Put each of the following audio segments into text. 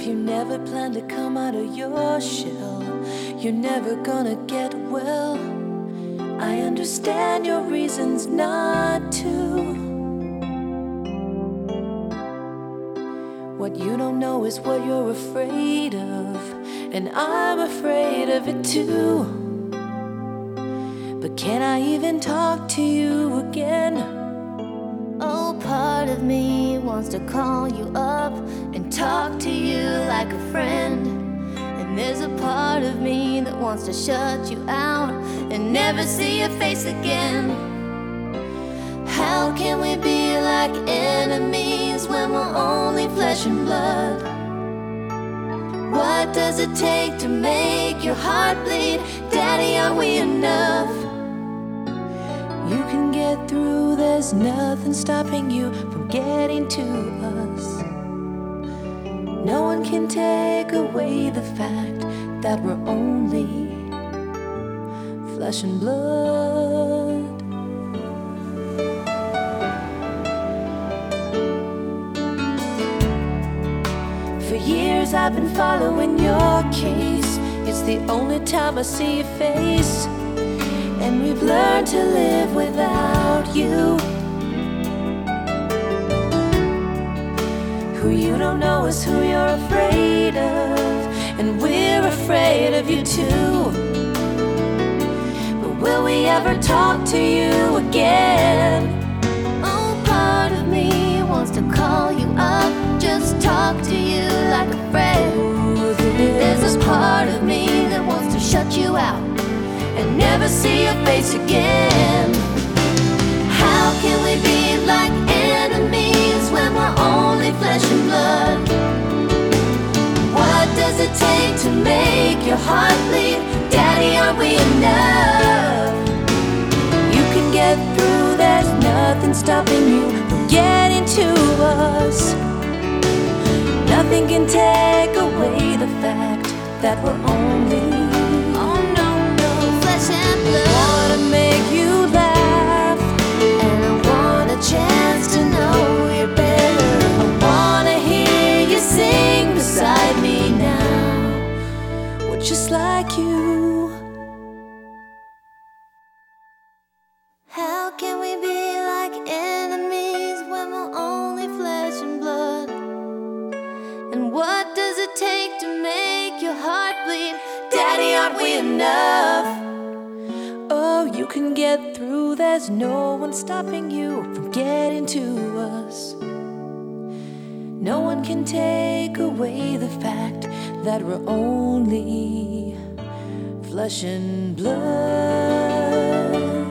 You never plan to come out of your shell. You're never gonna get well. I understand your reasons not to. What you don't know is what you're afraid of, and I'm afraid of it too. But can I even talk to you again? Oh, part of me wants to call you up and talk to you like a friend. And there's a part of me that wants to shut you out and never see your face again. How can we be like enemies when we're only flesh and blood? What does it take to make your heart bleed? Daddy, are we enough? You can get through, there's nothing stopping you from getting to us. No one can take away the fact that we're only flesh and blood. For years I've been following your case. It's the only time I see your face. And we've learned to live without you. Who you don't know is who you're afraid of, and we're afraid of you too. But will we ever talk to you again? Oh, part of me wants to call you up, just talk to you like a friend. There's a part of me that wants to shut you out and never see your face again. How can we be like enemies when we're only flesh and blood? What does it take to make your heart bleed? Daddy, are we enough? You can get through, there's nothing stopping you from getting to us. Nothing can take away the fact that we're only I wanna make you laugh, and I want a chance to know you better. I wanna hear you sing beside me now. We're just like you. How can we be like enemies when we're only flesh and blood? And what does it take to make your heart bleed? Daddy, aren't we enough? Oh, you can get through, there's no one stopping you from getting to us. No one can take away the fact that we're only flesh and blood.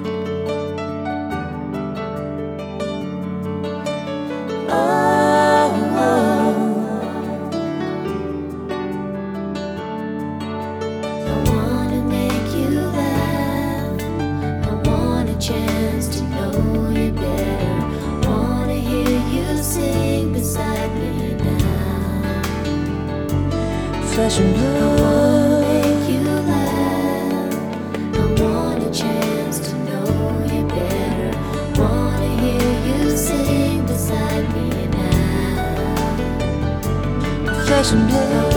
Chance to know you better. Wanna hear you sing beside me now. Flesh and I blood. wanna make you laugh. I want a chance to know you better. Wanna hear you sing beside me now. Flesh and blood.